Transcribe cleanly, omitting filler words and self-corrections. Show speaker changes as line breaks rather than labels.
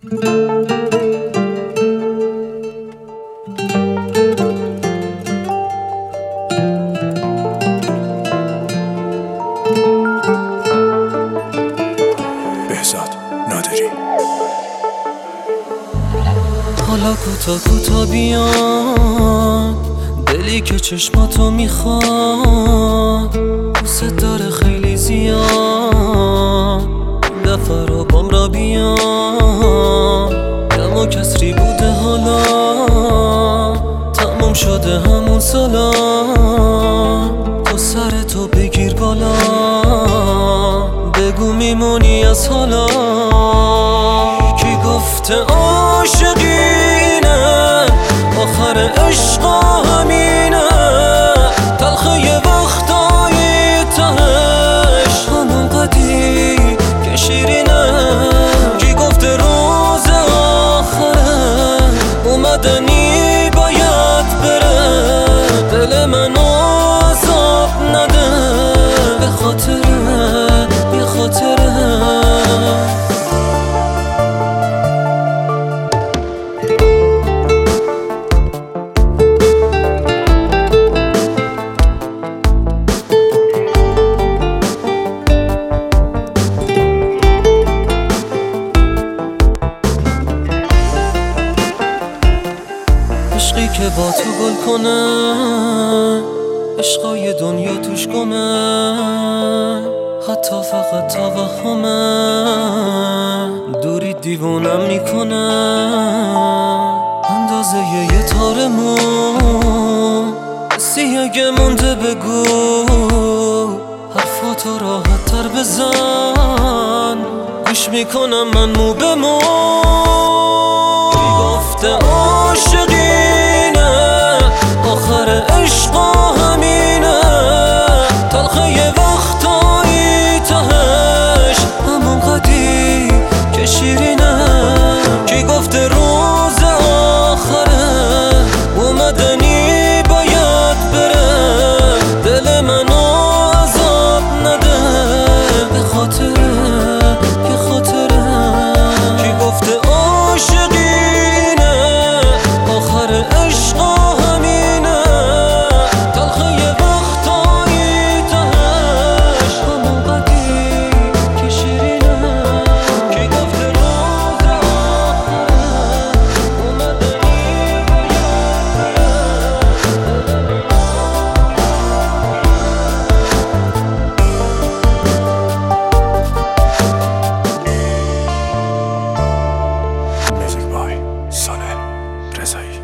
بهزاد نادری.
حالا کوتا بیاد دلی که چشماتو میخواد، دوست داره خیلی زیاد، دفعه رو بام را بیاد. دم و کسری بوده حالا تموم شده همون سالا، تو سرتو بگیر بالا بگو میمونی از حالا. کی گفته عاشقینه آخر عشقا همینه، تلخه یه وقتایی تهش همون قدی که شیرینه. کی گفته روز آخره اومدنی باید بره، دل منو عذاب نده به خاطره یه خاطره. عشقی که با تو گل کنه، عشقای دنیا توش گمه، حتی فقط توهمه، دوری دیوونم میکنه. اندازه یه تار مو سی اگه مونده بگو، حرفاتو راحت تر بزن، گوش میکنم من مو به مو. کی گفته عاشقینه آخر عشقا همینه، تلخه یه وقتایی تهش همون قدی که شیرینه. کی گفته روز آخره اومدنی باید بره، دل منو عذاب نده به خاطره یه خاطره. کی گفته عاشقینه آخر عشقا همینه، تلخه یه وقتایی تهش همون قدی که شیرینه. کی گفته روز آخره اومدنی
میوزیک بای سالح رضایی.